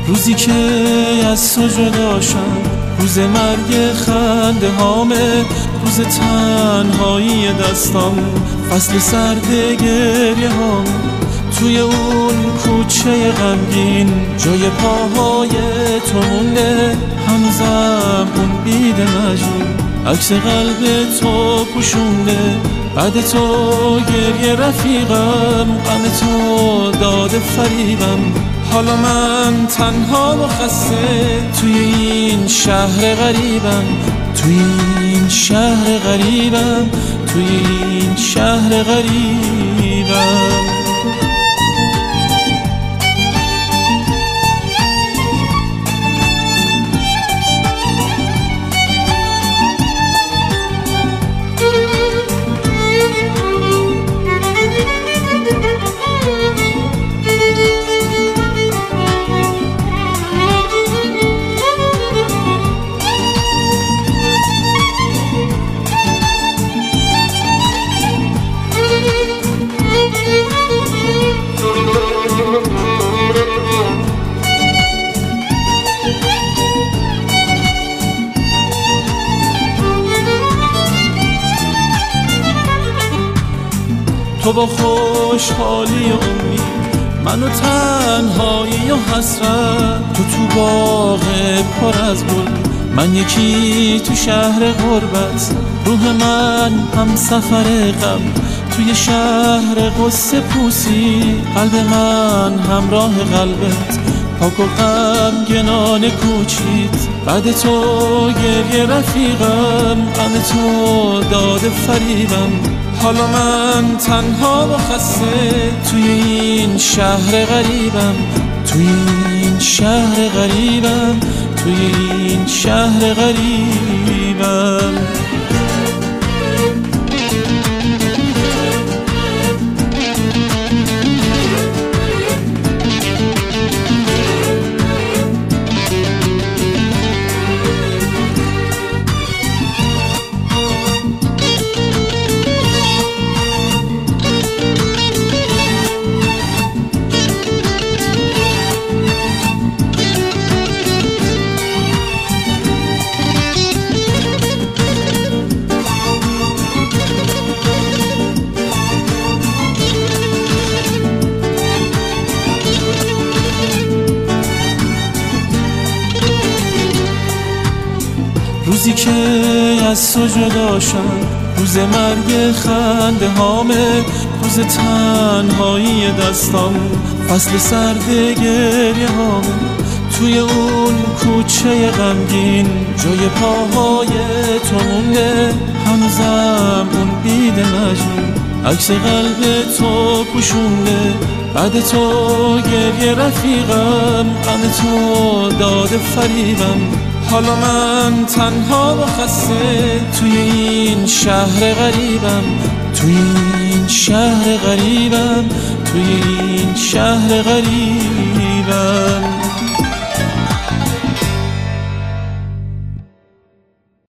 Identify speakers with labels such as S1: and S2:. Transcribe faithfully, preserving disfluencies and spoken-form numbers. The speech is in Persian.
S1: روزی که از تو جدا شم، روز مرگ خنده هامه، روز تنهایی دستام، فصل سرد گریه هام. توی اون کوچه غمگین جای پاهای تو مونده، هنوزم اون بید مجنون عکس قلب تو پوشونده. بعد تو گریه رفیقم، غم تو داده فریبم. حالا من تنها و خسته توی این شهر غریبم، توی این شهر غریبم، توی این شهر غریبم. تو با خوشحالی و امید، من و تنهایی و حسرت. تو تو باغ پر از گل، من یکی تو شهر غربت. روح من هم سفر غم، توی شهر قصه پوسی. قلب من همراه قلبت، پاک و غمگنان کوچیت. بعد تو گریه رفیقم، غم تو داده فریبم. حالا من تنها و خسته توی این شهر غریبم، توی این شهر غریبم، توی این شهر غریبم. روزی که از تو جدا شم، روز مرگ خنده هامه، روز تنهایی دستام، فصل سرد گریه هامه. توی اون کوچه غمگین جای پاهای تو مونده، هنوزم اون بید مجنون عکس قلب تو پوشونده. بعد تو گریه رفیقم، غم تو داده فریبم. حالا من تنها و خسته توی این شهر غریبم، توی این شهر غریبم، توی این شهر غریبم.